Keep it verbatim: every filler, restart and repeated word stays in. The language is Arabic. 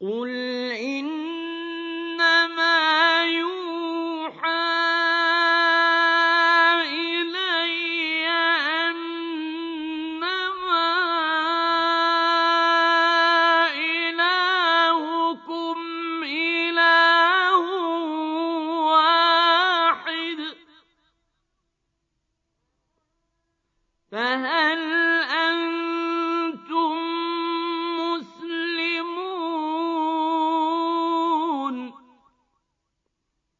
قُلْ إِنَّمَا يُوحَىٰ إِلَيَّ أَنَّمَا إِلَٰهُكُمْ إِلَٰهٌ وَاحِدٌ فَهَلْ